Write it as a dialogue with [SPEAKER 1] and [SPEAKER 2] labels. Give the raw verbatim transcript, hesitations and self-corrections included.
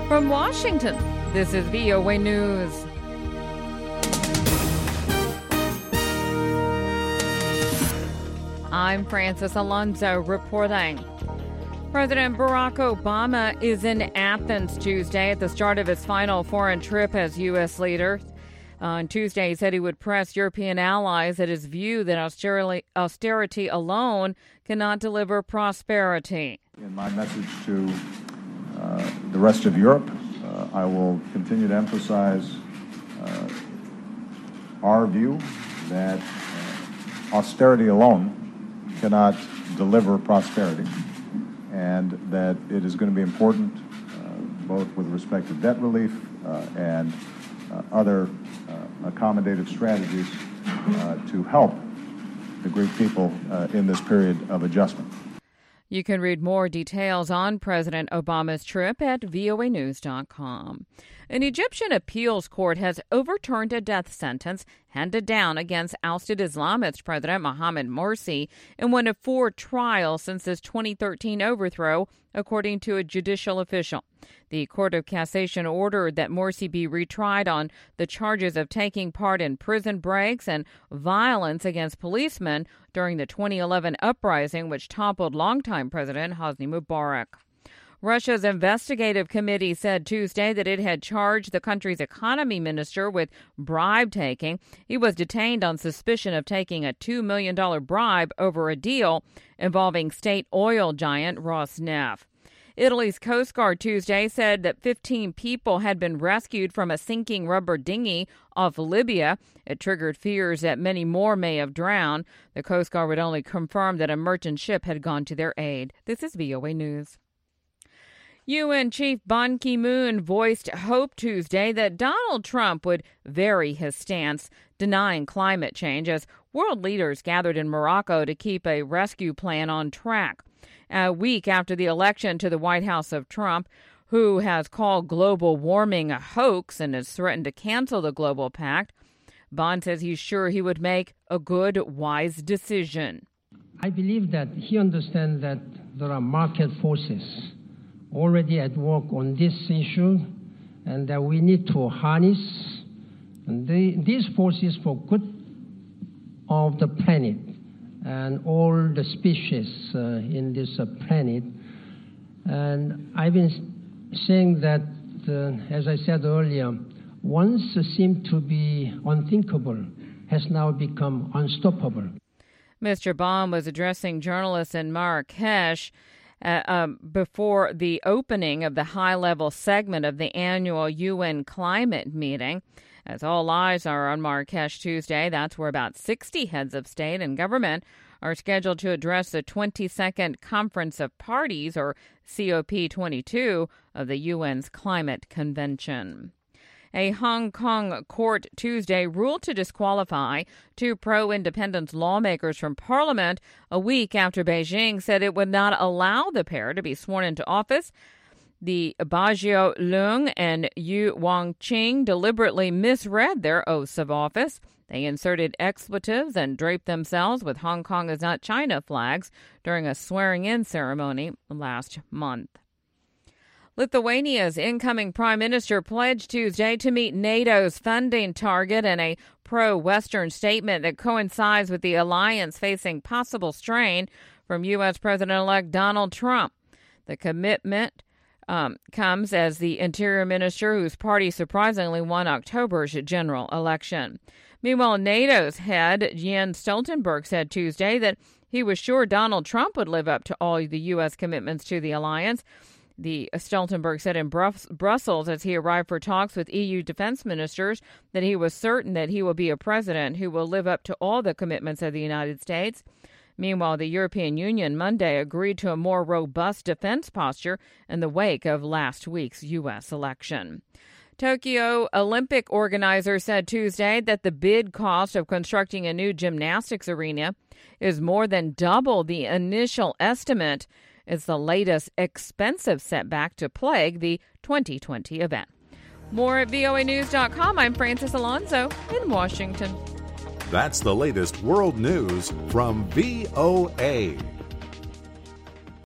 [SPEAKER 1] From Washington, this is V O A News. I'm Francis Alonso reporting. President Barack Obama is in Athens Tuesday at the start of his final foreign trip as U S leader. On Tuesday, he said he would press European allies at his view that austerity, austerity alone cannot deliver prosperity.
[SPEAKER 2] In my message to uh, the rest of Europe, uh, I will continue to emphasize uh, our view that uh, austerity alone cannot deliver prosperity, and that it is going to be important uh, both with respect to debt relief uh, and uh, other uh, accommodative strategies uh, to help the Greek people uh, in this period of adjustment.
[SPEAKER 1] You can read more details on President Obama's trip at V O A news dot com. An Egyptian appeals court has overturned a death sentence handed down against ousted Islamist President Mohamed Morsi in one of four trials since his twenty thirteen overthrow, according to a judicial official. The Court of Cassation ordered that Morsi be retried on the charges of taking part in prison breaks and violence against policemen during the twenty eleven uprising, which toppled longtime President Hosni Mubarak. Russia's investigative committee said Tuesday that it had charged the country's economy minister with bribe-taking. He was detained on suspicion of taking a two million dollars bribe over a deal involving state oil giant Rosneft. Italy's Coast Guard Tuesday said that fifteen people had been rescued from a sinking rubber dinghy off Libya. It triggered fears that many more may have drowned. The Coast Guard would only confirm that a merchant ship had gone to their aid. This is V O A News. U N Chief Ban Ki-moon voiced hope Tuesday that Donald Trump would vary his stance, denying climate change, as world leaders gathered in Morocco to keep a rescue plan on track. A week after the election to the White House of Trump, who has called global warming a hoax and has threatened to cancel the global pact, Ban says he's sure he would make a good, wise decision.
[SPEAKER 3] I believe that he understands that there are market forces already at work on this issue, and that we need to harness the, these forces for good of the planet and all the species uh, in this uh, planet. And I've been saying that, uh, as I said earlier, once seemed to be unthinkable has now become unstoppable.
[SPEAKER 1] Mister Ban was addressing journalists in Marrakesh Uh, um, before the opening of the high-level segment of the annual U N climate meeting. As all eyes are on Marrakesh Tuesday, that's where about sixty heads of state and government are scheduled to address the twenty-second Conference of Parties, or C O P twenty-two, of the U N's Climate Convention. A Hong Kong court Tuesday ruled to disqualify two pro-independence lawmakers from Parliament a week after Beijing said it would not allow the pair to be sworn into office. The Bajio Leung and Yu Wangqing deliberately misread their oaths of office. They inserted expletives and draped themselves with Hong Kong is not China flags during a swearing-in ceremony last month. Lithuania's incoming prime minister pledged Tuesday to meet NATO's funding target in a pro-Western statement that coincides with the alliance facing possible strain from U S. President-elect Donald Trump. The commitment um, comes as the interior minister, whose party surprisingly won October's general election. Meanwhile, NATO's head, Jens Stoltenberg, said Tuesday that he was sure Donald Trump would live up to all the U S commitments to the alliance. The Stoltenberg said in Brus- Brussels as he arrived for talks with E U defense ministers that he was certain that he will be a president who will live up to all the commitments of the United States. Meanwhile, the European Union Monday agreed to a more robust defense posture in the wake of last week's U S election. Tokyo Olympic organizers said Tuesday that the bid cost of constructing a new gymnastics arena is more than double the initial estimate. It's the latest expensive setback to plague the twenty twenty event. More at V O A news dot com. I'm Francis Alonso in Washington.
[SPEAKER 4] That's the latest world news from V O A.